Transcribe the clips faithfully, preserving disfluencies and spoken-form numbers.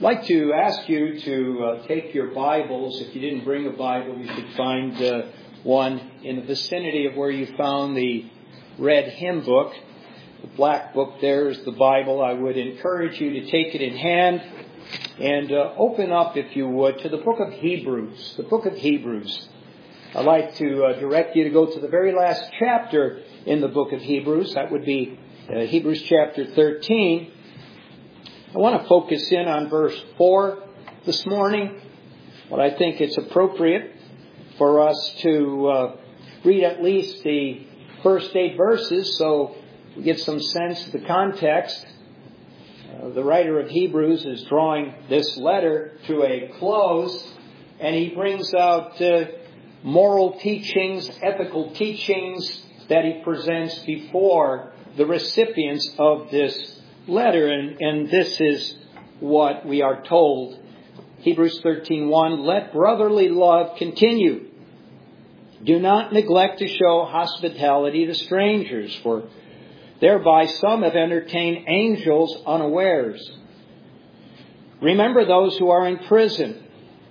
I'd like to ask you to uh, take your Bibles. If you didn't bring a Bible, you should find uh, one in the vicinity of where you found the red hymn book. The black book there is the Bible. I would encourage you to take it in hand and uh, open up, if you would, to the book of Hebrews. The book of Hebrews. I'd like to uh, direct you to go to the very last chapter in the book of Hebrews. That would be uh, Hebrews chapter thirteen. I want to focus in on verse four this morning. But I think it's appropriate for us to uh, read at least the first eight verses so we get some sense of the context. Uh, the writer of Hebrews is drawing this letter to a close, and he brings out uh, moral teachings, ethical teachings that he presents before the recipients of this letter. And, and this is what we are told. Hebrews thirteen one, let brotherly love continue. Do not neglect to show hospitality to strangers, for thereby some have entertained angels unawares. Remember those who are in prison,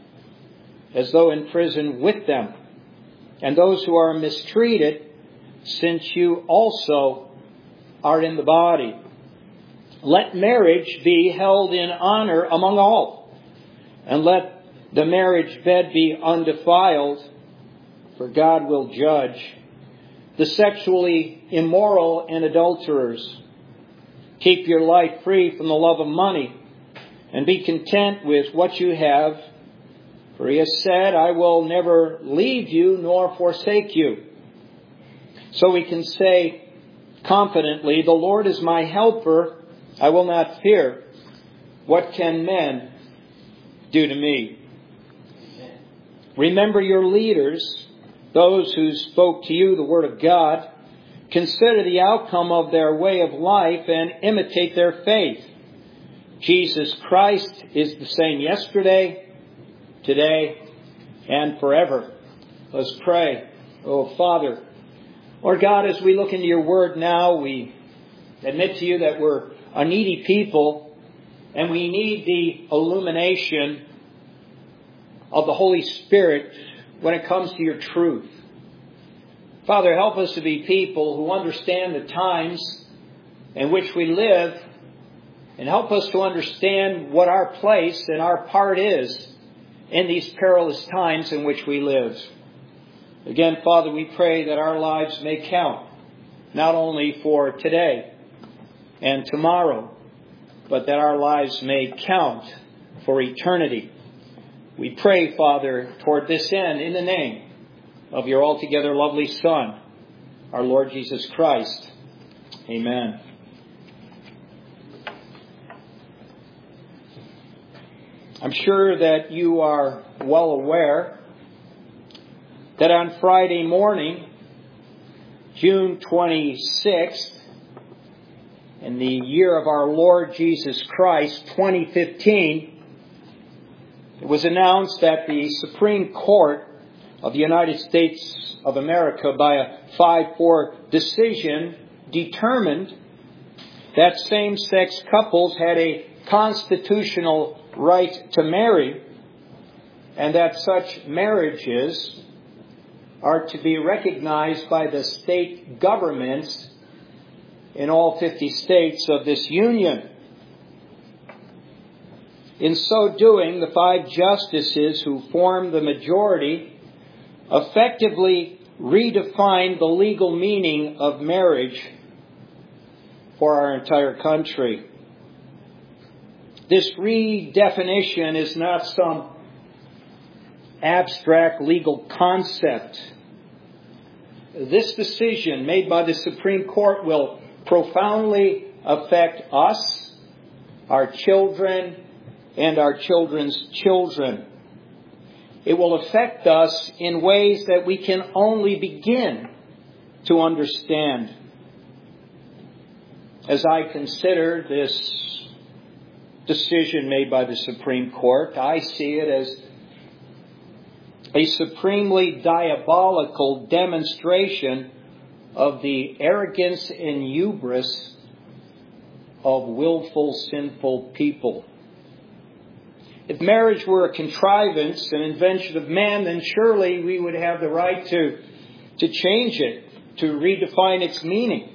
as though in prison with them, and those who are mistreated, since you also are in the body. Let marriage be held in honor among all, and let the marriage bed be undefiled, for God will judge the sexually immoral and adulterers. Keep your life free from the love of money, and be content with what you have, for he has said, I will never leave you nor forsake you. So we can say confidently, the Lord is my helper, I will not fear. What can men do to me? Remember your leaders, those who spoke to you the word of God. Consider the outcome of their way of life and imitate their faith. Jesus Christ is the same yesterday, today, and forever. Let's pray. Oh, Father, Lord God, as we look into your word now, we admit to you that we're a needy people, and we need the illumination of the Holy Spirit when it comes to your truth. Father, help us to be people who understand the times in which we live, and help us to understand what our place and our part is in these perilous times in which we live. Again, Father, we pray that our lives may count, not only for today and tomorrow, but that our lives may count for eternity. We pray, Father, toward this end in the name of your altogether lovely Son, our Lord Jesus Christ. Amen. I'm sure that you are well aware that on Friday morning, June twenty-sixth, in the year of our Lord Jesus Christ, twenty fifteen, it was announced that the Supreme Court of the United States of America, by a five four decision, determined that same-sex couples had a constitutional right to marry, and that such marriages are to be recognized by the state governments in all fifty states of this union. In so doing, the five justices who form the majority effectively redefined the legal meaning of marriage for our entire country. This redefinition is not some abstract legal concept. This decision made by the Supreme Court will profoundly affect us, our children, and our children's children. It will affect us in ways that we can only begin to understand. As I consider this decision made by the Supreme Court, I see it as a supremely diabolical demonstration of the arrogance and hubris of willful, sinful people. If marriage were a contrivance, an invention of man, then surely we would have the right to, to change it, to redefine its meaning.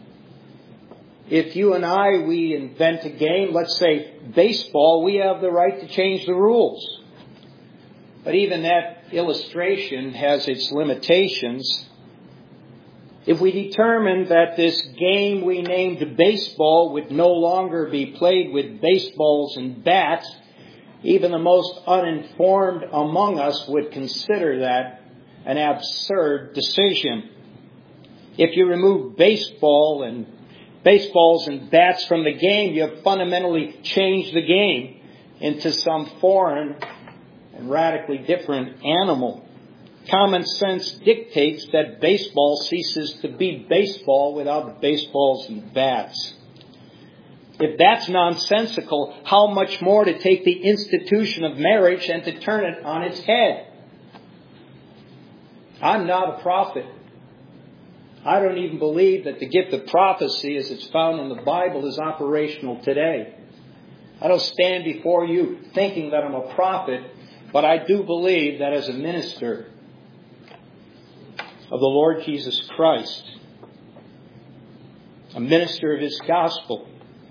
If you and I, we invent a game, let's say baseball, we have the right to change the rules. But even that illustration has its limitations. If we determined that this game we named baseball would no longer be played with baseballs and bats, even the most uninformed among us would consider that an absurd decision. If you remove baseball and baseballs and bats from the game, you have fundamentally changed the game into some foreign and radically different animal. Common sense dictates that baseball ceases to be baseball without the baseballs and bats. If that's nonsensical, how much more to take the institution of marriage and to turn it on its head? I'm not a prophet. I don't even believe that the gift of prophecy, as it's found in the Bible, is operational today. I don't stand before you thinking that I'm a prophet, but I do believe that as a minister of the Lord Jesus Christ, a minister of His gospel,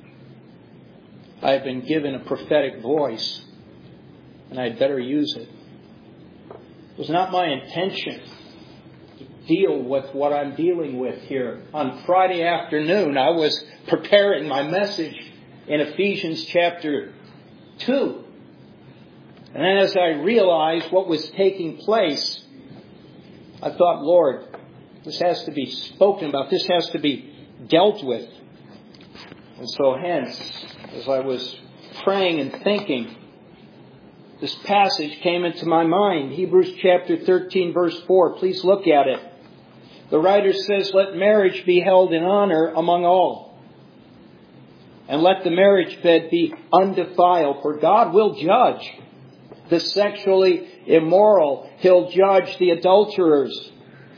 I have been given a prophetic voice, and I'd better use it. It was not my intention to deal with what I'm dealing with here. On Friday afternoon, I was preparing my message in Ephesians chapter two. And then as I realized what was taking place, I thought, Lord, this has to be spoken about. This has to be dealt with. And so hence, as I was praying and thinking, this passage came into my mind. Hebrews chapter thirteen, verse four. Please look at it. The writer says, let marriage be held in honor among all. And let the marriage bed be undefiled, for God will judge the sexually immoral. He'll judge the adulterers.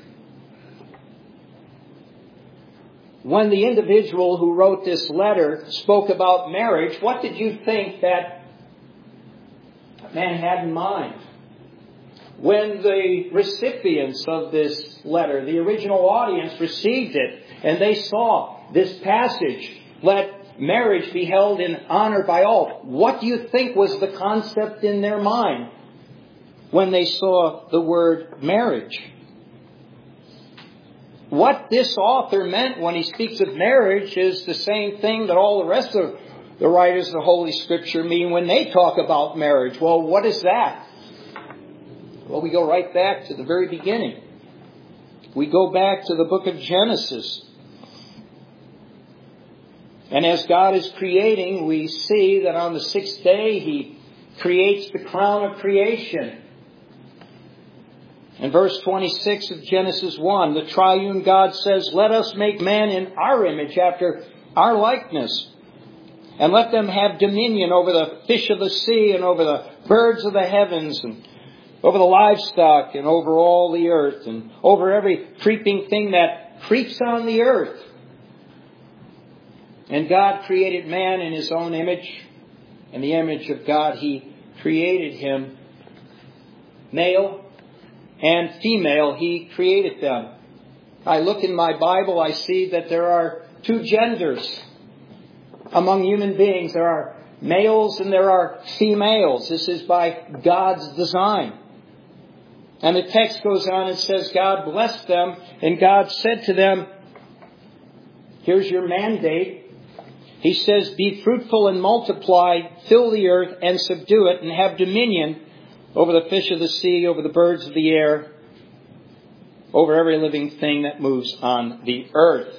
When the individual who wrote this letter spoke about marriage, what did you think that man had in mind? When the recipients of this letter, the original audience, received it and they saw this passage, let marriage be held in honor by all, what do you think was the concept in their mind when they saw the word marriage? What this author meant when he speaks of marriage is the same thing that all the rest of the writers of the Holy Scripture mean when they talk about marriage. Well, what is that? Well, we go right back to the very beginning. We go back to the book of Genesis. And as God is creating, we see that on the sixth day He creates the crown of creation. In verse twenty-six of Genesis one, the triune God says, let us make man in our image, after our likeness, and let them have dominion over the fish of the sea, and over the birds of the heavens, and over the livestock, and over all the earth, and over every creeping thing that creeps on the earth. And God created man in His own image. In the image of God He created him. Male and female He created them. I look in my Bible, I see that there are two genders among human beings. There are males and there are females. This is by God's design. And the text goes on and says, God blessed them, and God said to them, here's your mandate. He says, be fruitful and multiply, fill the earth and subdue it, and have dominion over the fish of the sea, over the birds of the air, over every living thing that moves on the earth.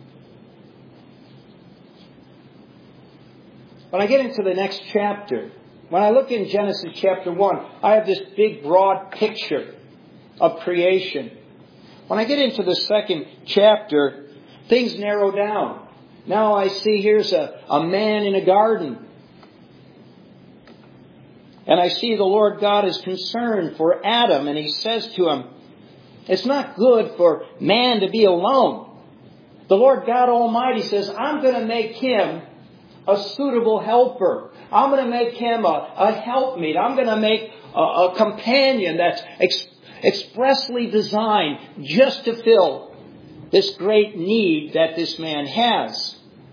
When I get into the next chapter, when I look in Genesis chapter one, I have this big, broad picture of creation. When I get into the second chapter, things narrow down. Now I see here's a, a man in a garden. And I see the Lord God is concerned for Adam, and He says to him, it's not good for man to be alone. The Lord God Almighty says, I'm going to make him a suitable helper. I'm going to make him a, a helpmeet. I'm going to make a, a companion that's ex, expressly designed just to fill this great need that this man has.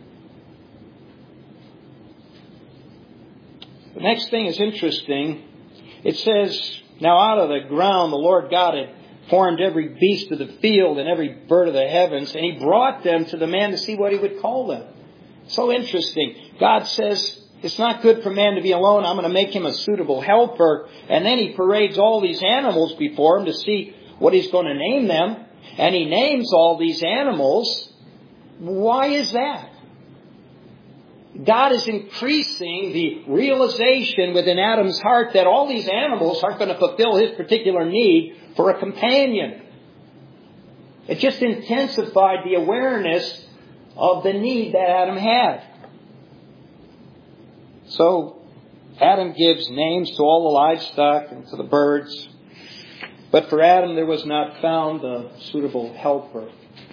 The next thing is interesting. It says, now out of the ground the Lord God had formed every beast of the field and every bird of the heavens, and He brought them to the man to see what He would call them. So interesting. God says, it's not good for man to be alone. I'm going to make him a suitable helper. And then He parades all these animals before him to see what He's going to name them. And He names all these animals. Why is that? God is increasing the realization within Adam's heart that all these animals aren't going to fulfill his particular need for a companion. It just intensified the awareness of the need that Adam had. So Adam gives names to all the livestock and to the birds. But for Adam there was not found a suitable helper.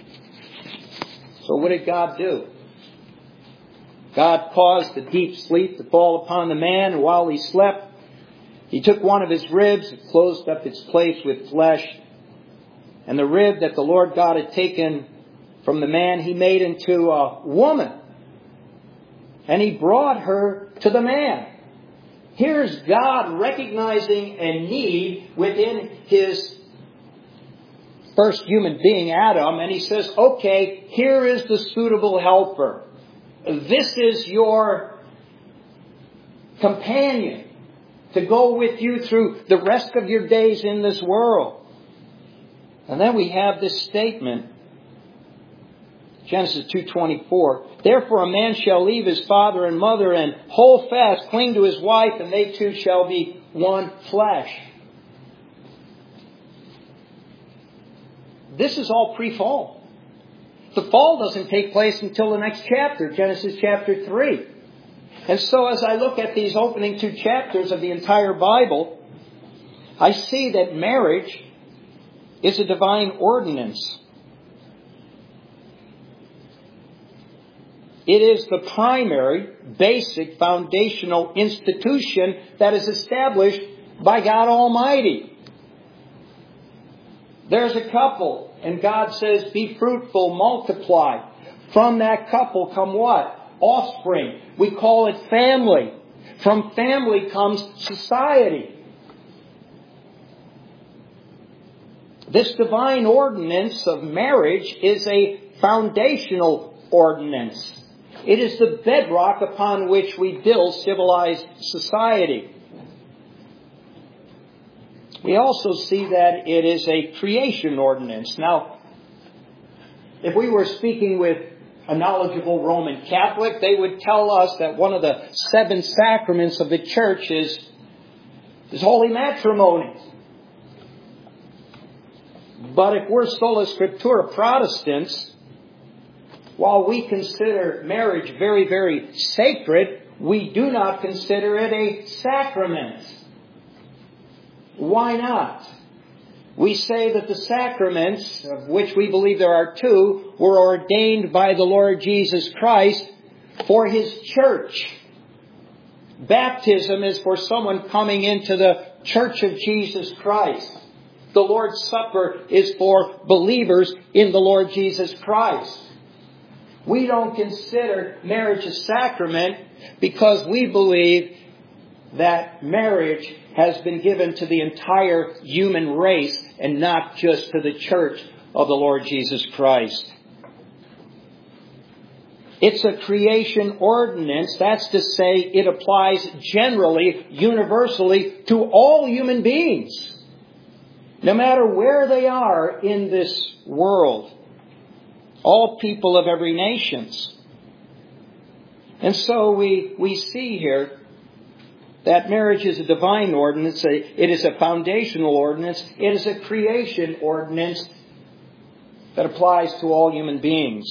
So what did God do? God caused a deep sleep to fall upon the man, and while he slept, He took one of his ribs and closed up its place with flesh. And the rib that the Lord God had taken from the man, He made into a woman. And He brought her to the man. Here's God recognizing a need within His first human being, Adam, and He says, okay, here is the suitable helper. This is your companion to go with you through the rest of your days in this world. And then we have this statement, Genesis two twenty-four. Therefore a man shall leave his father and mother and hold fast, cling to his wife, and they two shall be one flesh. This is all pre-fall. The fall doesn't take place until the next chapter, Genesis chapter three. And so as I look at these opening two chapters of the entire Bible, I see that marriage is a divine ordinance. It is the primary, basic, foundational institution that is established by God Almighty. There's a couple, and God says, be fruitful, multiply. From that couple come what? Offspring. We call it family. From family comes society. This divine ordinance of marriage is a foundational ordinance. It is the bedrock upon which we build civilized society. We also see that it is a creation ordinance. Now, if we were speaking with a knowledgeable Roman Catholic, they would tell us that one of the seven sacraments of the church is, is holy matrimony. But if we're sola scriptura Protestants, while we consider marriage very, very sacred, we do not consider it a sacrament. Why not? We say that the sacraments, of which we believe there are two, were ordained by the Lord Jesus Christ for His church. Baptism is for someone coming into the church of Jesus Christ. The Lord's Supper is for believers in the Lord Jesus Christ. We don't consider marriage a sacrament because we believe that marriage has been given to the entire human race and not just to the church of the Lord Jesus Christ. It's a creation ordinance. That's to say, it applies generally, universally, to all human beings, no matter where they are in this world. All people of every nation. And so we, we see here that marriage is a divine ordinance. It is a foundational ordinance. It is a creation ordinance that applies to all human beings.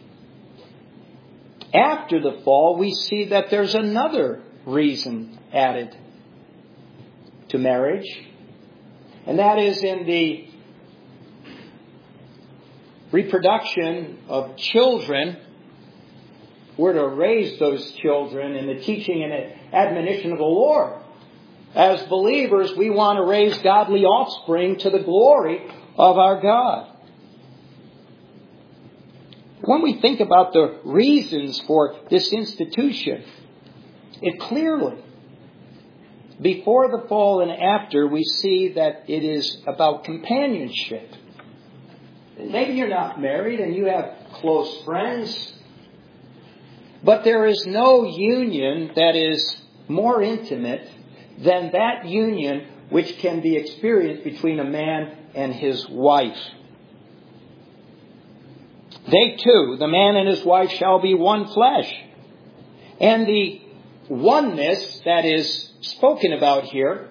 After the fall, we see that there's another reason added to marriage. And that is in the reproduction of children. we're to raise those children in the teaching and admonition of the Lord. As believers, we want to raise godly offspring to the glory of our God. When we think about the reasons for this institution, it clearly, before the fall and after, we see that it is about companionship. Maybe you're not married and you have close friends, but there is no union that is more intimate than that union which can be experienced between a man and his wife. They two, the man and his wife, shall be one flesh. And the oneness that is spoken about here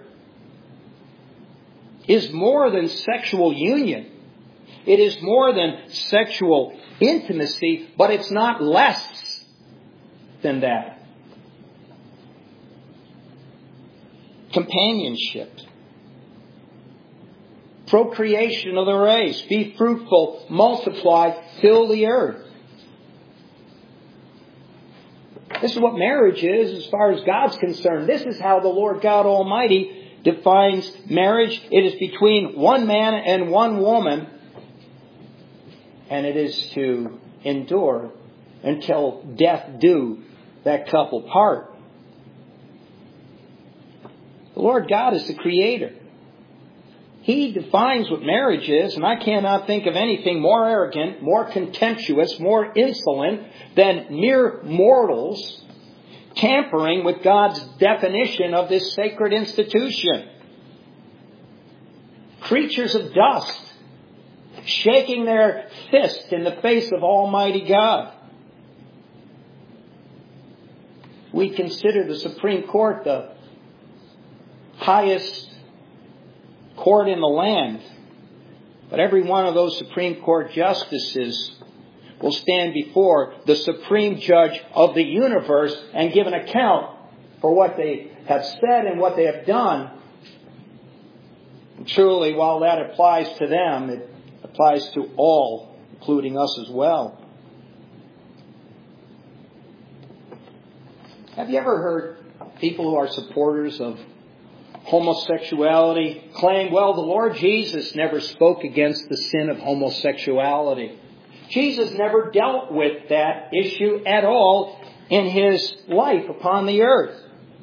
is more than sexual union. It is more than sexual intimacy, but it's not less than that. Companionship. Procreation of the race. Be fruitful, multiply, fill the earth. This is what marriage is as far as God's concerned. This is how the Lord God Almighty defines marriage. It is between one man and one woman. And it is to endure until death do that couple part. The Lord God is the Creator. He defines what marriage is, and I cannot think of anything more arrogant, more contemptuous, more insolent than mere mortals tampering with God's definition of this sacred institution. Creatures of dust, shaking their fist in the face of Almighty God. We consider the Supreme Court the highest court in the land. But every one of those Supreme Court justices will stand before the Supreme Judge of the universe and give an account for what they have said and what they have done. And truly, while that applies to them, it applies to all, including us as well. Have you ever heard people who are supporters of homosexuality claim, well, the Lord Jesus never spoke against the sin of homosexuality. Jesus never dealt with that issue at all in His life upon the earth.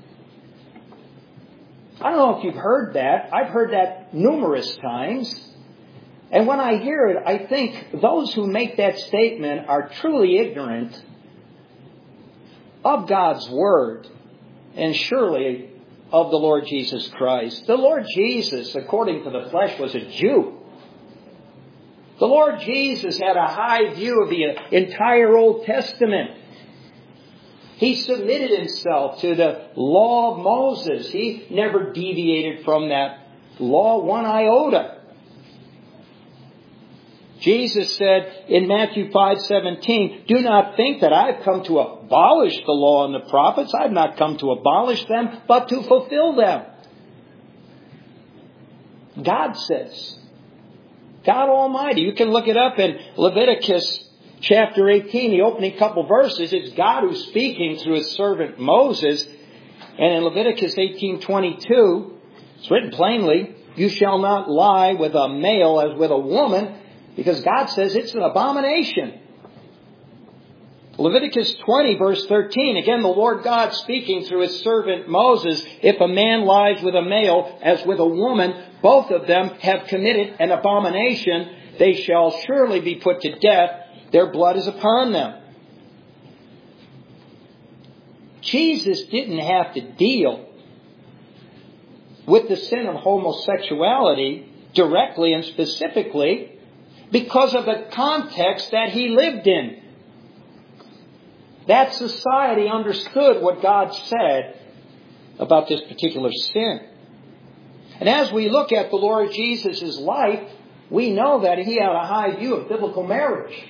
I don't know if you've heard that. I've heard that numerous times. And when I hear it, I think those who make that statement are truly ignorant of God's Word and surely of the Lord Jesus Christ. The Lord Jesus, according to the flesh, was a Jew. The Lord Jesus had a high view of the entire Old Testament. He submitted Himself to the law of Moses. He never deviated from that law one iota. Jesus said in Matthew five seventeen, do not think that I've come to abolish the law and the prophets. I've not come to abolish them, but to fulfill them. God says, God Almighty. You can look it up in Leviticus chapter eighteen, the opening couple verses. It's God who's speaking through His servant Moses. And in Leviticus eighteen twenty-two, it's written plainly, you shall not lie with a male as with a woman, because God says it's an abomination. Leviticus twenty verse thirteen, again the Lord God speaking through His servant Moses, if a man lies with a male as with a woman, both of them have committed an abomination. They shall surely be put to death. Their blood is upon them. Jesus didn't have to deal with the sin of homosexuality directly and specifically because of the context that He lived in. That society understood what God said about this particular sin. And as we look at the Lord Jesus' life, we know that He had a high view of biblical marriage.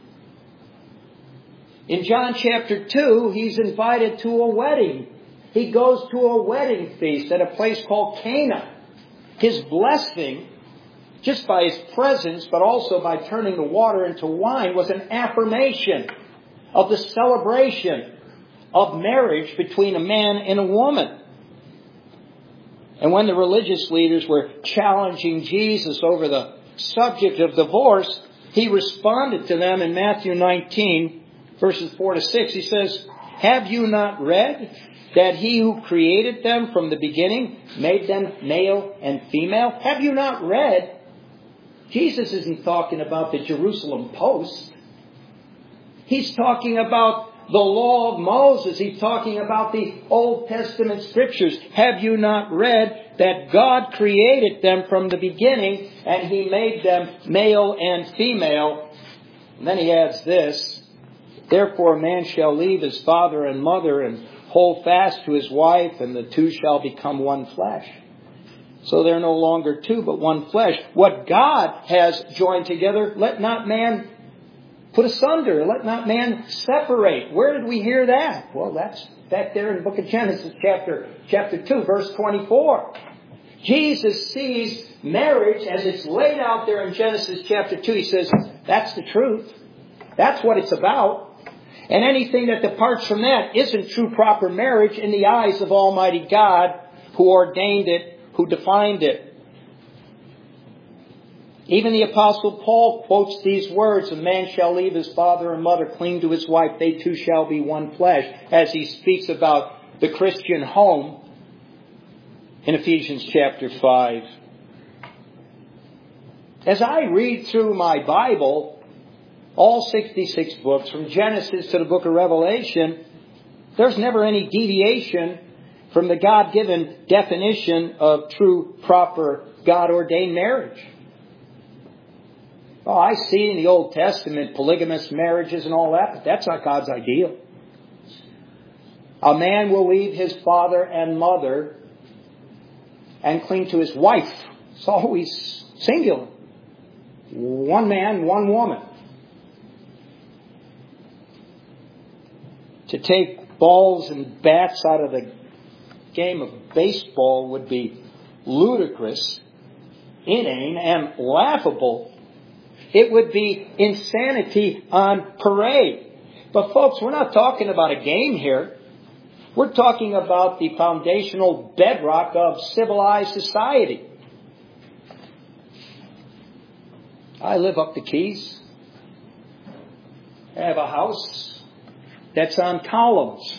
In John chapter two, He's invited to a wedding. He goes to a wedding feast at a place called Cana. His blessing, just by His presence, but also by turning the water into wine, was an affirmation of the celebration of marriage between a man and a woman. And when the religious leaders were challenging Jesus over the subject of divorce, He responded to them in Matthew nineteen, verses four to six. He says, "Have you not read that He who created them from the beginning made them male and female?" Have you not read? Jesus isn't talking about the Jerusalem Post. He's talking about the law of Moses. He's talking about the Old Testament Scriptures. Have you not read that God created them from the beginning and He made them male and female? And then He adds this, "Therefore a man shall leave his father and mother and hold fast to his wife, and the two shall become one flesh." So they're no longer two, but one flesh. What God has joined together, let not man put asunder. Let not man separate. Where did we hear that? Well, that's back there in the book of Genesis, chapter, chapter two, verse twenty-four. Jesus sees marriage as it's laid out there in Genesis chapter two. He says, that's the truth. That's what it's about. And anything that departs from that isn't true proper marriage in the eyes of Almighty God, who ordained it, who defined it. Even the Apostle Paul quotes these words, "A man shall leave his father and mother, cling to his wife, they two shall be one flesh," as he speaks about the Christian home in Ephesians chapter five. As I read through my Bible, all sixty-six books, from Genesis to the book of Revelation, there's never any deviation from the God-given definition of true, proper, God-ordained marriage. Oh, I see in the Old Testament polygamous marriages and all that, but that's not God's ideal. A man will leave his father and mother and cling to his wife. It's always singular. One man, one woman. To take balls and bats out of the game of baseball would be ludicrous, inane, and laughable. It would be insanity on parade. But folks, we're not talking about a game here. We're talking about the foundational bedrock of civilized society. I live up the Keys. I have a house that's on columns.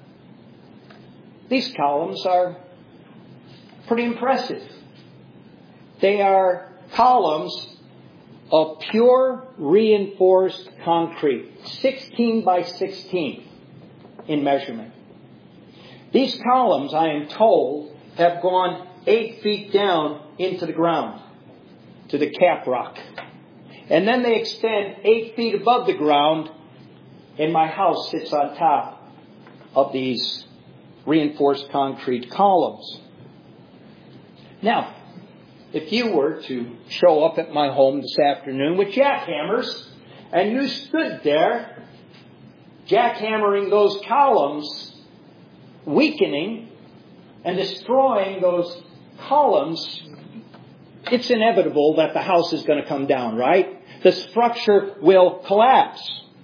These columns are pretty impressive. They are columns of pure reinforced concrete, sixteen by sixteen in measurement. These columns, I am told, have gone eight feet down into the ground, to the cap rock. And then they extend eight feet above the ground, and my house sits on top of these reinforced concrete columns. Now, if you were to show up at my home this afternoon with jackhammers, and you stood there jackhammering those columns, weakening and destroying those columns, it's inevitable that the house is going to come down, right? The structure will collapse.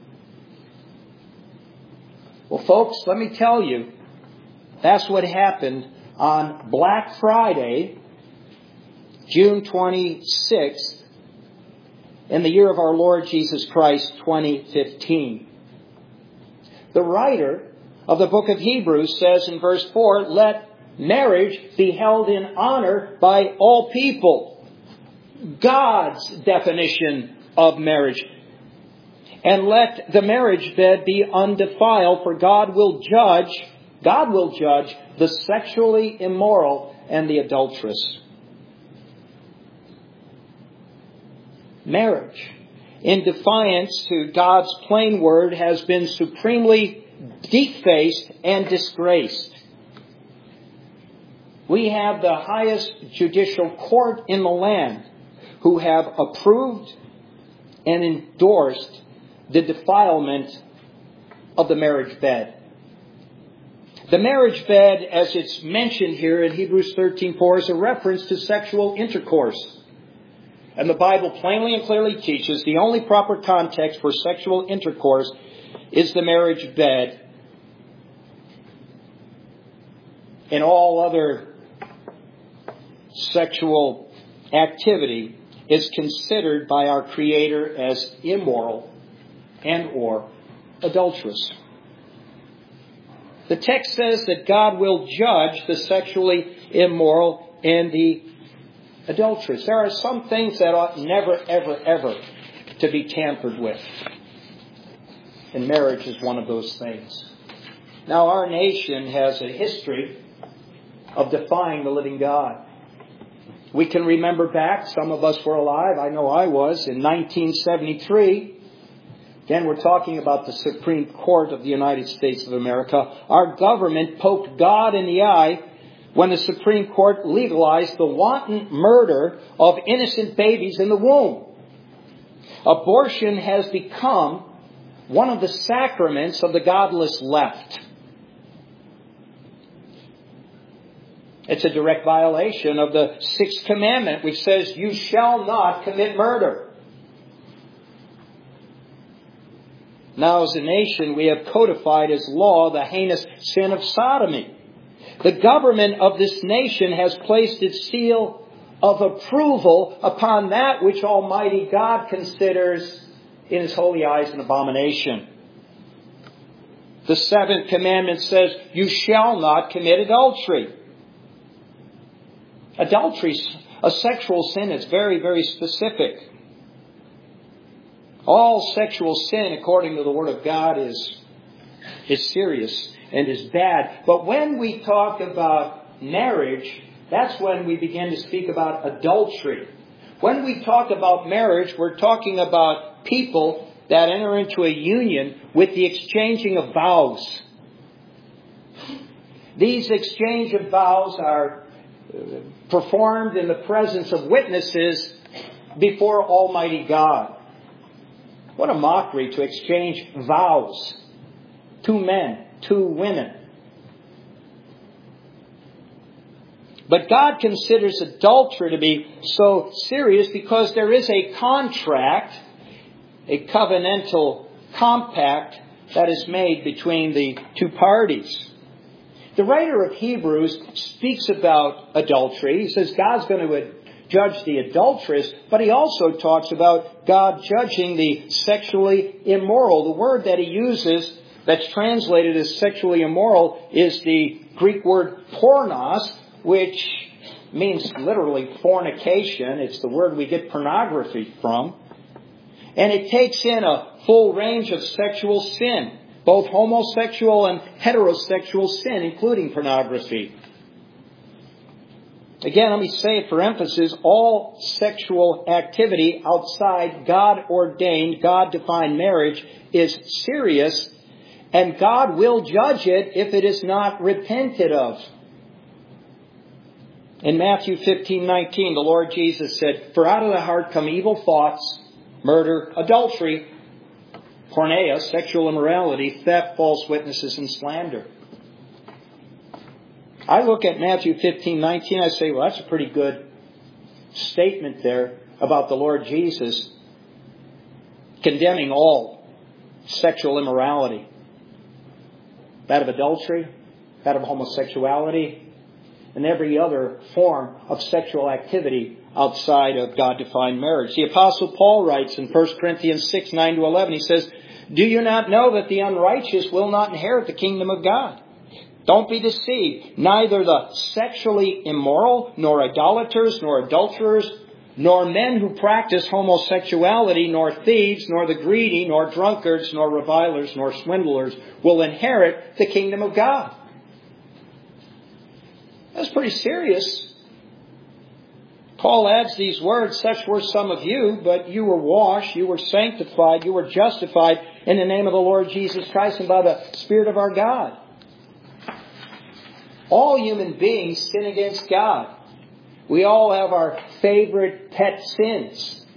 Well, folks, let me tell you, that's what happened on Black Friday, June twenty-sixth, in the year of our Lord Jesus Christ, twenty fifteen. The writer of the book of Hebrews says in verse four, "Let marriage be held in honor by all people." God's definition of marriage. "And let the marriage bed be undefiled, for God will judge, God will judge the sexually immoral and the adulterous." Marriage, in defiance to God's plain word, has been supremely defaced and disgraced. We have the highest judicial court in the land who have approved and endorsed the defilement of the marriage bed. The marriage bed, as it's mentioned here in Hebrews thirteen four, is a reference to sexual intercourse. And the Bible plainly and clearly teaches the only proper context for sexual intercourse is the marriage bed, and all other sexual activity is considered by our Creator as immoral and or adulterous. The text says that God will judge the sexually immoral and the adulterous. There are some things that ought never, ever, ever to be tampered with. And marriage is one of those things. Now, our nation has a history of defying the living God. We can remember back, some of us were alive, I know I was, in nineteen seventy-three. Again, we're talking about the Supreme Court of the United States of America. Our government poked God in the eye when the Supreme Court legalized the wanton murder of innocent babies in the womb. Abortion has become one of the sacraments of the godless left. It's a direct violation of the Sixth Commandment, which says, you shall not commit murder. Now, as a nation, we have codified as law the heinous sin of sodomy. The government of this nation has placed its seal of approval upon that which Almighty God considers in His holy eyes an abomination. The seventh commandment says, you shall not commit adultery. Adultery, a sexual sin, is very, very specific. All sexual sin, according to the Word of God, is, is serious and is bad. But when we talk about marriage, that's when we begin to speak about adultery. When we talk about marriage, we're talking about people that enter into a union with the exchanging of vows. These exchange of vows are performed in the presence of witnesses before Almighty God. What a mockery to exchange vows. Two men, two women. But God considers adultery to be so serious because there is a contract, a covenantal compact that is made between the two parties. The writer of Hebrews speaks about adultery. He says God's going to judge the adulteress, but he also talks about God judging the sexually immoral. The word that he uses that's translated as sexually immoral is the Greek word pornos, which means literally fornication. It's the word we get pornography from. And it takes in a full range of sexual sin, both homosexual and heterosexual sin, including pornography. Again, let me say it for emphasis, all sexual activity outside God-ordained, God-defined marriage is serious, and God will judge it if it is not repented of. In Matthew fifteen nineteen, the Lord Jesus said, "For out of the heart come evil thoughts, murder, adultery, porneia, sexual immorality, theft, false witnesses, and slander." I look at Matthew fifteen nineteen, I say, well, that's a pretty good statement there about the Lord Jesus condemning all sexual immorality. That of adultery, that of homosexuality, and every other form of sexual activity outside of God-defined marriage. The Apostle Paul writes in First Corinthians six, nine to eleven, he says, "Do you not know that the unrighteous will not inherit the kingdom of God? Don't be deceived. Neither the sexually immoral, nor idolaters, nor adulterers, nor men who practice homosexuality, nor thieves, nor the greedy, nor drunkards, nor revilers, nor swindlers will inherit the kingdom of God." That's pretty serious. Paul adds these words, "Such were some of you, but you were washed, you were sanctified, you were justified in the name of the Lord Jesus Christ and by the Spirit of our God." All human beings sin against God. We all have our favorite pet sins.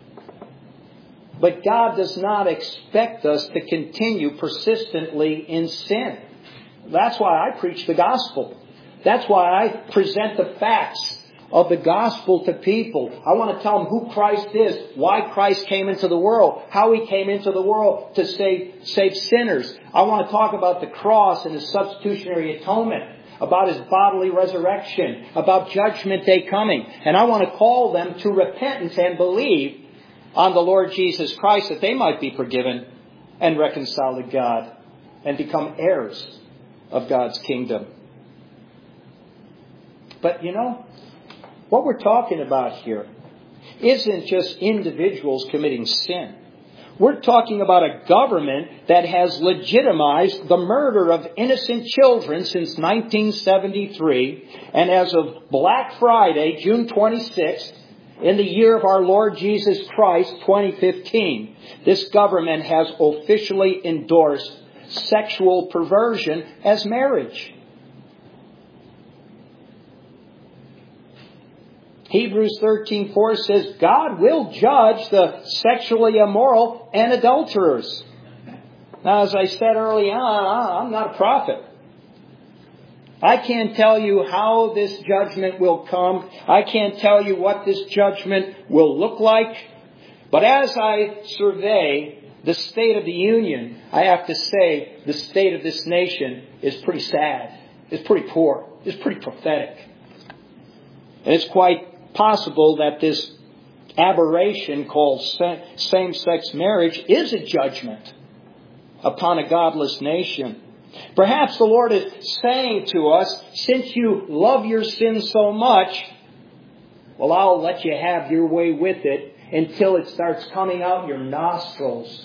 But God does not expect us to continue persistently in sin. That's why I preach the gospel. That's why I present the facts of the gospel to people. I want to tell them who Christ is, why Christ came into the world, how He came into the world to save, save sinners. I want to talk about the cross and His substitutionary atonement, about His bodily resurrection, about Judgment Day coming. And I want to call them to repentance and believe on the Lord Jesus Christ, that they might be forgiven and reconciled to God and become heirs of God's kingdom. But you know, what we're talking about here isn't just individuals committing sin. We're talking about a government that has legitimized the murder of innocent children since nineteen seventy-three. And as of Black Friday, June twenty-sixth, in the year of our Lord Jesus Christ, twenty fifteen, this government has officially endorsed sexual perversion as marriage. Hebrews thirteen four says, God will judge the sexually immoral and adulterers. Now, as I said early on, I'm not a prophet. I can't tell you how this judgment will come. I can't tell you what this judgment will look like. But as I survey the state of the union, I have to say the state of this nation is pretty sad. It's pretty poor. It's pretty pathetic. And it's quite possible that this aberration called same-sex marriage is a judgment upon a godless nation. Perhaps the Lord is saying to us, since you love your sin so much, well, I'll let you have your way with it until it starts coming out your nostrils.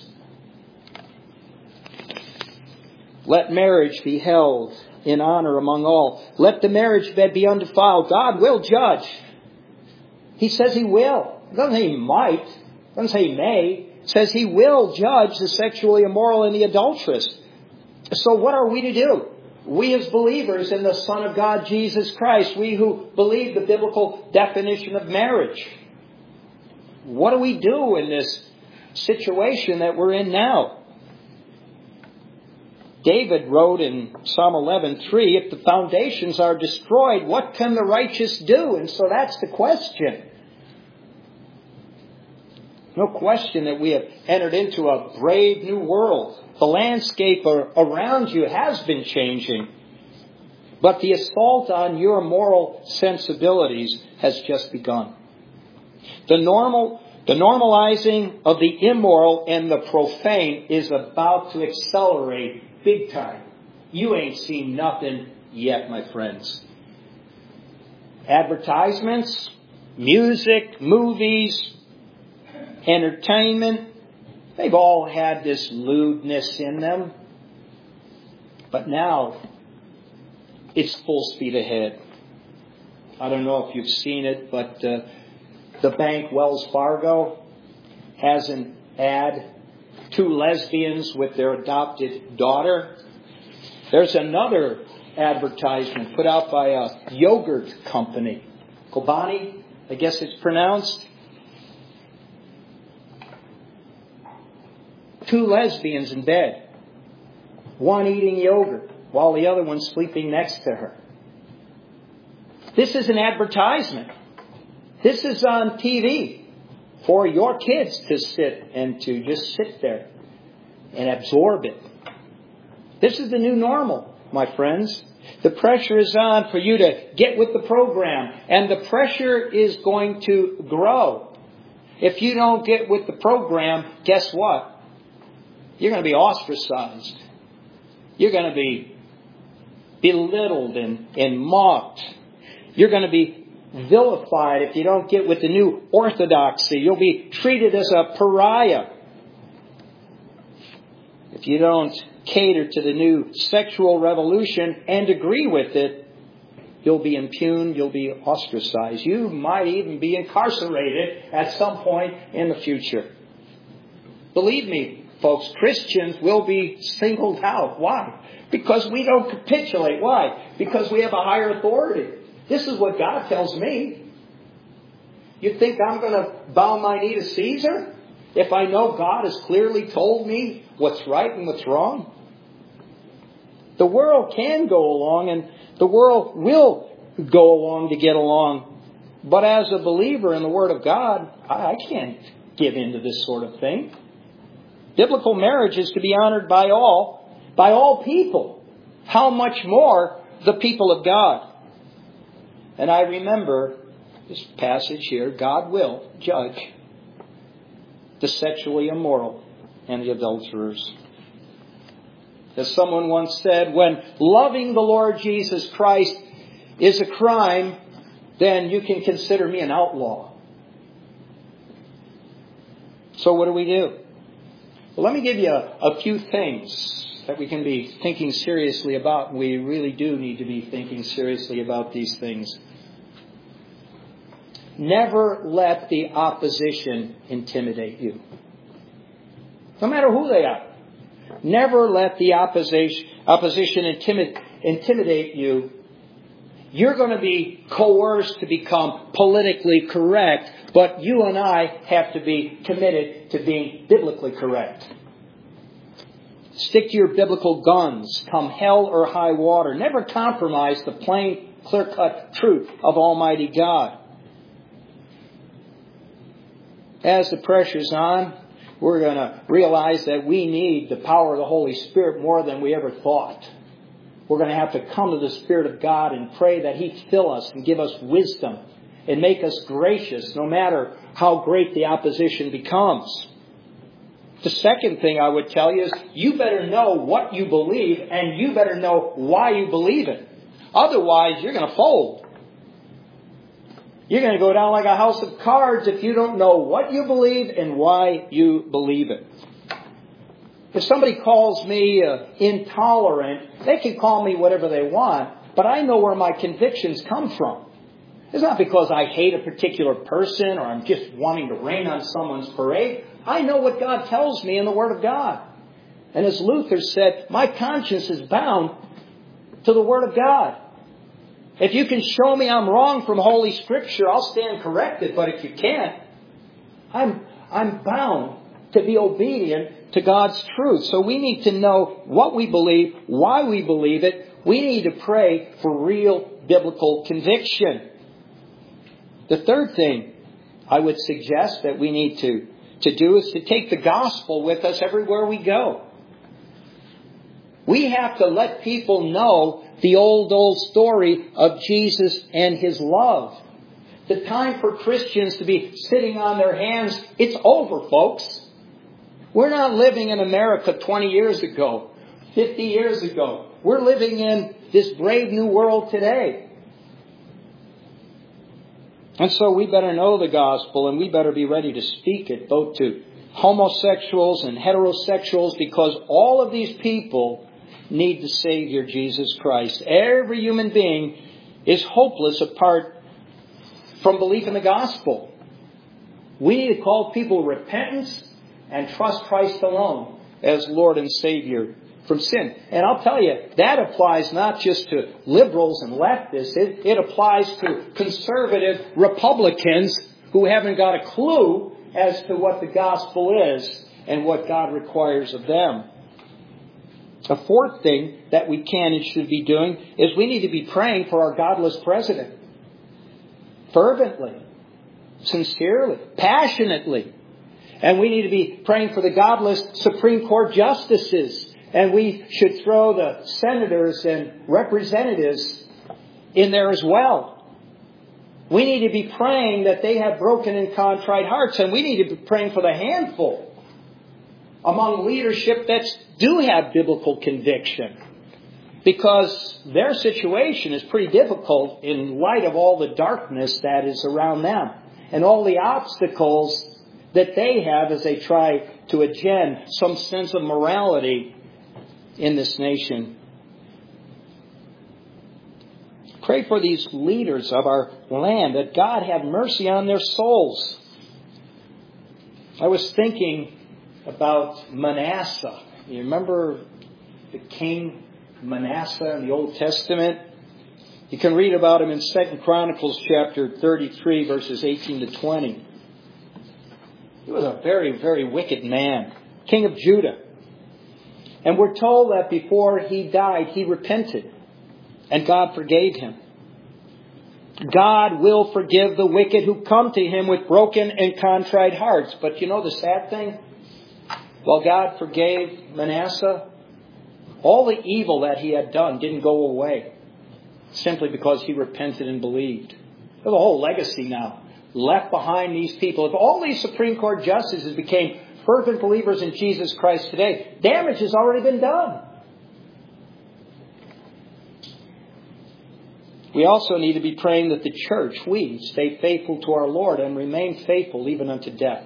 Let marriage be held in honor among all. Let the marriage bed be undefiled. God will judge. He says He will. It doesn't say He might. It doesn't say He may. It says He will judge the sexually immoral and the adulterous. So what are we to do? We as believers in the Son of God, Jesus Christ, we who believe the biblical definition of marriage, what do we do in this situation that we're in now? David wrote in Psalm eleven three, if the foundations are destroyed, what can the righteous do? And so that's the question. No question that we have entered into a brave new world. The landscape around you has been changing. But the assault on your moral sensibilities has just begun. The normal, the normalizing of the immoral and the profane is about to accelerate big time. You ain't seen nothing yet, my friends. Advertisements, music, movies, entertainment, they've all had this lewdness in them. But now, it's full speed ahead. I don't know if you've seen it, but uh, the bank Wells Fargo has an ad. Two lesbians with their adopted daughter. There's another advertisement put out by a yogurt company. Kobani, I guess it's pronounced. Two lesbians in bed. One eating yogurt while the other one's sleeping next to her. This is an advertisement. This is on T V for your kids to sit and to just sit there and absorb it. This is the new normal, my friends. The pressure is on for you to get with the program, and the pressure is going to grow. If you don't get with the program, guess what? You're going to be ostracized. You're going to be belittled and, and mocked. You're going to be vilified if you don't get with the new orthodoxy. You'll be treated as a pariah if you don't cater to the new sexual revolution and agree with it. You'll be impugned. You'll be ostracized. You might even be incarcerated at some point in the future. Believe me, folks, Christians will be singled out. Why? Because we don't capitulate. Why? Because we have a higher authority. This is what God tells me. You think I'm going to bow my knee to Caesar if I know God has clearly told me what's right and what's wrong? The world can go along, and the world will go along to get along. But as a believer in the Word of God, I can't give in to this sort of thing. Biblical marriage is to be honored by all, by all people. How much more the people of God? And I remember this passage here, God will judge the sexually immoral and the adulterers. As someone once said, when loving the Lord Jesus Christ is a crime, then you can consider me an outlaw. So what do we do? Well, let me give you a, a few things that we can be thinking seriously about. We really do need to be thinking seriously about these things. Never let the opposition intimidate you. No matter who they are. Never let the opposition, opposition intimid, intimidate you. You're going to be coerced to become politically correct, but you and I have to be committed to being biblically correct. Stick to your biblical guns, come hell or high water. Never compromise the plain, clear-cut truth of Almighty God. As the pressure's on, we're going to realize that we need the power of the Holy Spirit more than we ever thought. We're going to have to come to the Spirit of God and pray that He fill us and give us wisdom and make us gracious no matter how great the opposition becomes. The second thing I would tell you is you better know what you believe and you better know why you believe it. Otherwise, you're going to fold. You're going to go down like a house of cards if you don't know what you believe and why you believe it. If somebody calls me uh, intolerant, they can call me whatever they want, but I know where my convictions come from. It's not because I hate a particular person or I'm just wanting to rain on someone's parade. I know what God tells me in the Word of God. And as Luther said, my conscience is bound to the Word of God. If you can show me I'm wrong from Holy Scripture, I'll stand corrected. But if you can't, I'm, I'm bound to be obedient to God's truth. So we need to know what we believe, why we believe it. We need to pray for real biblical conviction. The third thing I would suggest that we need to, to do is to take the gospel with us everywhere we go. We have to let people know the old, old story of Jesus and His love. The time for Christians to be sitting on their hands, it's over, folks. We're not living in America twenty years ago, fifty years ago. We're living in this brave new world today. And so we better know the gospel and we better be ready to speak it both to homosexuals and heterosexuals, because all of these people need the Savior, Jesus Christ. Every human being is hopeless apart from belief in the gospel. We need to call people to repentance and trust Christ alone as Lord and Savior from sin. And I'll tell you, that applies not just to liberals and leftists. It, it applies to conservative Republicans who haven't got a clue as to what the gospel is and what God requires of them. A fourth thing that we can and should be doing is we need to be praying for our godless president. Fervently, sincerely, passionately. And we need to be praying for the godless Supreme Court justices. And we should throw the senators and representatives in there as well. We need to be praying that they have broken and contrite hearts. And we need to be praying for the handful among leadership that do have biblical conviction, because their situation is pretty difficult in light of all the darkness that is around them and all the obstacles that they have as they try to agenda some sense of morality in this nation. Pray for these leaders of our land, that God have mercy on their souls. I was thinking about Manasseh. You remember the king Manasseh in the Old Testament? You can read about him in Second Chronicles chapter thirty-three, verses eighteen to twenty. He was a very, very wicked man, king of Judah. And we're told that before he died, he repented, and God forgave him. God will forgive the wicked who come to Him with broken and contrite hearts. But you know the sad thing? While God forgave Manasseh, all the evil that he had done didn't go away simply because he repented and believed. There's a whole legacy now left behind these people. If all these Supreme Court justices became fervent believers in Jesus Christ today, damage has already been done. We also need to be praying that the church, we, stay faithful to our Lord and remain faithful even unto death.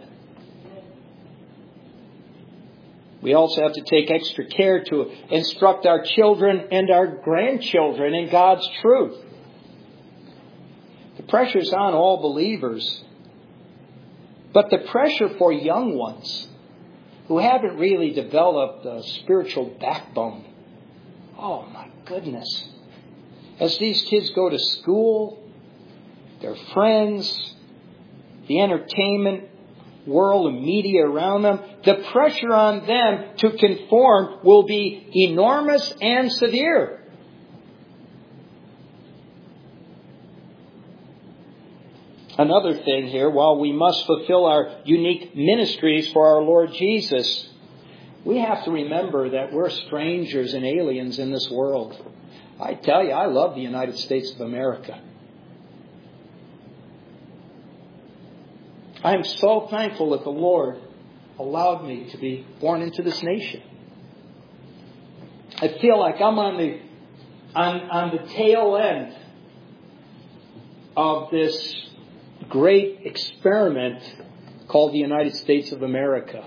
We also have to take extra care to instruct our children and our grandchildren in God's truth. The pressure is on all believers. But the pressure for young ones who haven't really developed a spiritual backbone. Oh my goodness. As these kids go to school, their friends, the entertainment world and media around them, the pressure on them to conform will be enormous and severe. Another thing here, while we must fulfill our unique ministries for our Lord Jesus, we have to remember that we're strangers and aliens in this world. I tell you, I love the United States of America. I am so thankful that the Lord allowed me to be born into this nation. I feel like I'm on the on, on the tail end of this great experiment called the United States of America.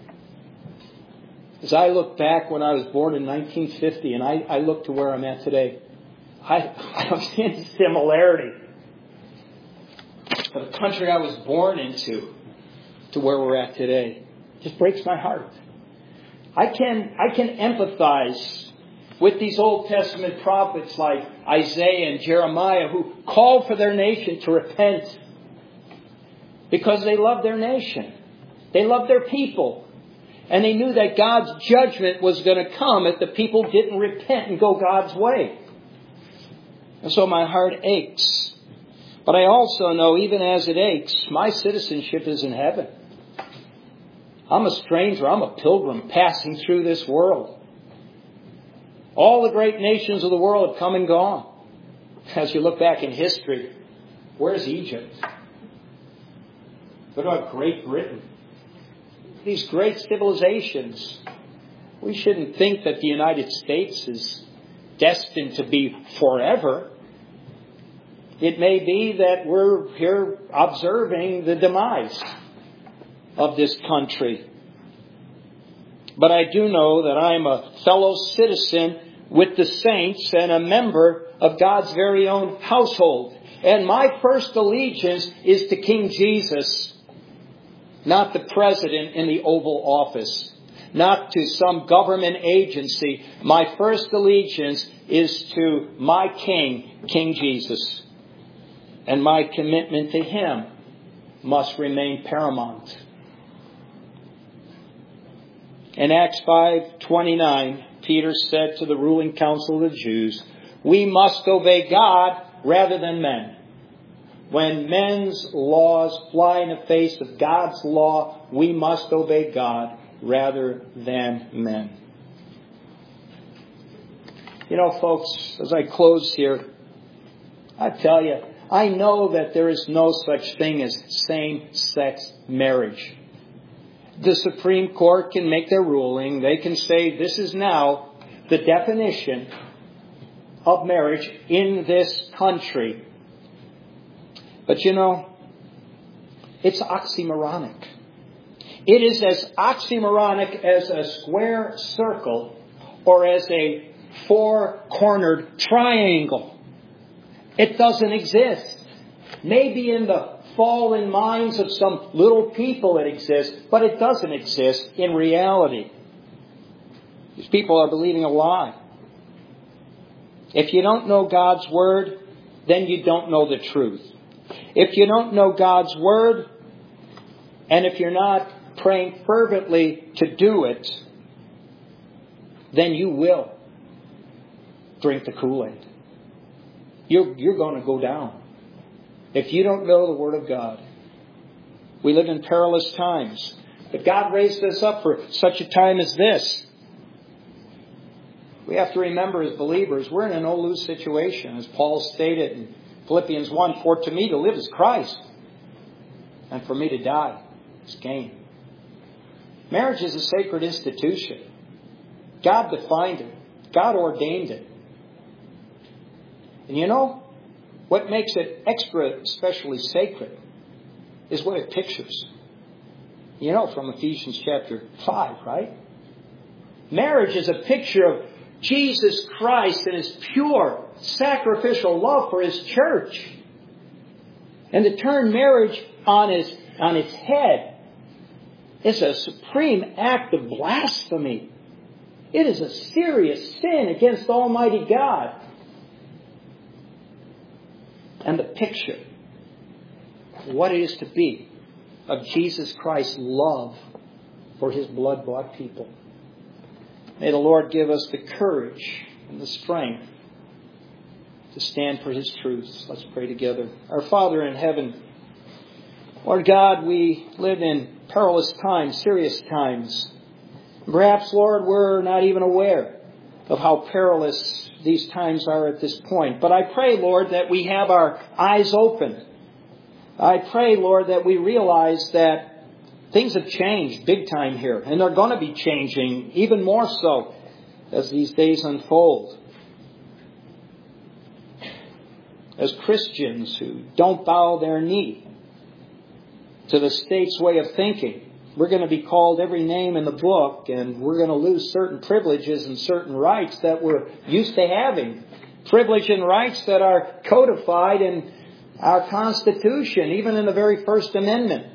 As I look back when I was born in nineteen fifty and I, I look to where I'm at today, I, I don't see any similarity. But the country I was born into to where we're at today just breaks my heart. I can I can empathize with these Old Testament prophets like Isaiah and Jeremiah who called for their nation to repent because they loved their nation. They loved their people. And they knew that God's judgment was going to come if the people didn't repent and go God's way. And so my heart aches. But I also know, even as it aches, my citizenship is in heaven. I'm a stranger. I'm a pilgrim passing through this world. All the great nations of the world have come and gone. As you look back in history, where's Egypt? What about Great Britain? These great civilizations. We shouldn't think that the United States is destined to be forever. It may be that we're here observing the demise of this country. But I do know that I'm a fellow citizen with the saints and a member of God's very own household. And my first allegiance is to King Jesus. Not the president in the Oval Office. Not to some government agency. My first allegiance is to my King, King Jesus. And my commitment to Him must remain paramount. In Acts five twenty-nine, Peter said to the ruling council of the Jews, "We must obey God rather than men. When men's laws fly in the face of God's law, we must obey God rather than men." You know, folks, as I close here, I tell you, I know that there is no such thing as same-sex marriage. The Supreme Court can make their ruling. They can say this is now the definition of marriage in this country. But you know, it's oxymoronic. It is as oxymoronic as a square circle or as a four-cornered triangle. It doesn't exist. Maybe in the fallen minds of some little people it exists, but it doesn't exist in reality. These people are believing a lie. If you don't know God's Word, then you don't know the truth. If you don't know God's Word, and if you're not praying fervently to do it, then you will drink the Kool-Aid. You're, you're going to go down. if you don't know the Word of God. We live in perilous times. But God raised us up for such a time as this. We have to remember as believers, we're in a no-lose situation. As Paul stated in Philippians one, for to me to live is Christ, and for me to die is gain. Marriage is a sacred institution. God defined it. God ordained it. And you know, what makes it extra especially sacred is what it pictures. You know from Ephesians chapter five, right? Marriage is a picture of Jesus Christ and His pure, sacrificial love for His church. And to turn marriage on its, on its head is a supreme act of blasphemy. It is a serious sin against Almighty God. And the picture of what it is to be of Jesus Christ's love for His blood-bought people. May the Lord give us the courage and the strength to stand for His truths. Let's pray together. Our Father in heaven, Lord God, we live in perilous times, serious times. Perhaps, Lord, we're not even aware of how perilous these times are at this point. But I pray, Lord, that we have our eyes open. I pray, Lord, that we realize that things have changed big time here. And they're going to be changing even more so as these days unfold. As Christians who don't bow their knee to the state's way of thinking, we're going to be called every name in the book, and we're going to lose certain privileges and certain rights that we're used to having. Privilege and rights that are codified in our Constitution, even in the very First Amendment.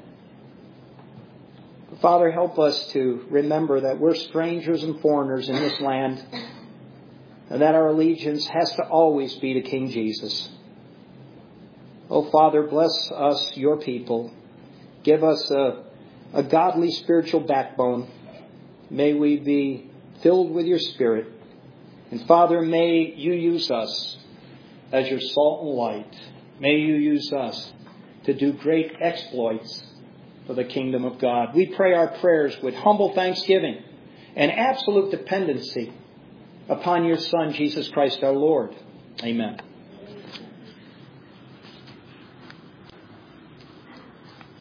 Father, help us to remember that we're strangers and foreigners in this land, and that our allegiance has to always be to King Jesus. Oh, Father, bless us, your people. Give us a A godly spiritual backbone. May we be filled with your Spirit. And Father, may you use us as your salt and light. May you use us to do great exploits for the kingdom of God. We pray our prayers with humble thanksgiving and absolute dependency upon your Son, Jesus Christ our Lord. Amen.